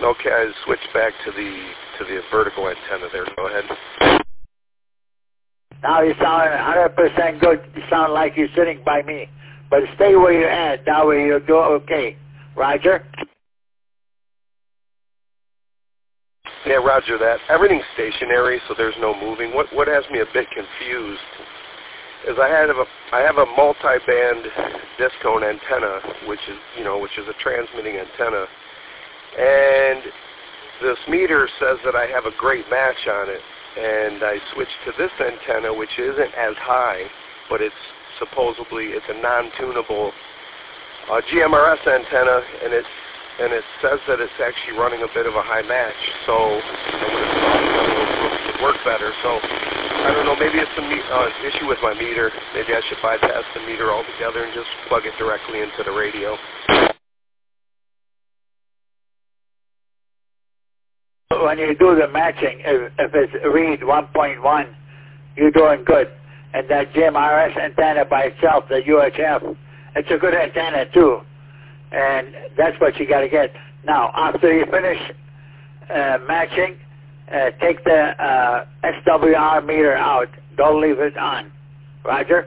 Okay, I switched back to the vertical antenna there. Go ahead. Now you sound 100% good. You sound like you're sitting by me. But stay where you're at. That way you'll do okay. Roger? Yeah, roger that. Everything's stationary, so there's no moving. What has me a bit confused is I have a multi-band disc cone antenna, which is a transmitting antenna, and this meter says that I have a great match on it, and I switched to this antenna, which isn't as high, but it's a non-tunable GMRS antenna, and it says that it's actually running a bit of a high match, so I would have thought it would work better. So I don't know, maybe it's an issue with my meter. Maybe I should bypass the meter altogether and just plug it directly into the radio. When you do the matching, if it's read 1.1, you're doing good. And that GMRS antenna by itself, the UHF, it's a good antenna too. And that's what you got to get. Now, after you finish matching, take the SWR meter out. Don't leave it on. Roger?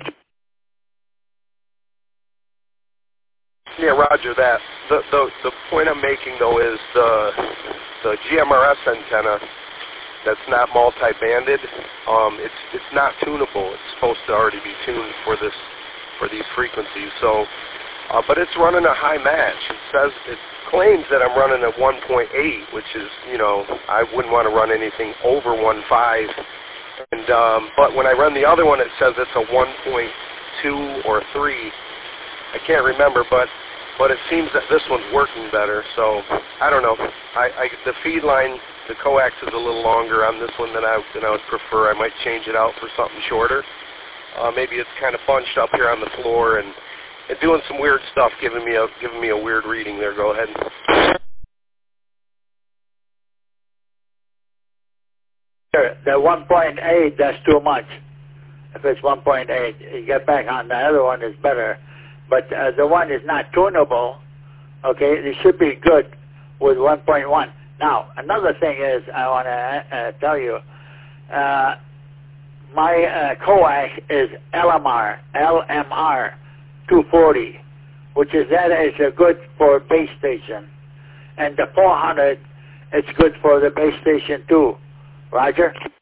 Yeah, roger that. The point I'm making, though, is the GMRS antenna that's not multi-banded, it's not tunable. It's supposed to already be tuned for these frequencies. So, but it's running a high match. It claims that I'm running a 1.8, which is, I wouldn't want to run anything over 1.5. And but when I run the other one, it says it's a 1.2 or 3. I can't remember, but it seems that this one's working better. So I don't know. The feed line, the coax is a little longer on this one than I would prefer. I might change it out for something shorter. Maybe it's kind of bunched up here on the floor and doing some weird stuff, giving me a weird reading there. Go ahead. The 1.8, that's too much. If it's 1.8, you get back on the other one is better. But the one is not tunable. Okay, it should be good with 1.1. Now, another thing is I want to tell you, my coax is LMR 240, which is good for base station. And the 400, it's good for the base station too. Roger?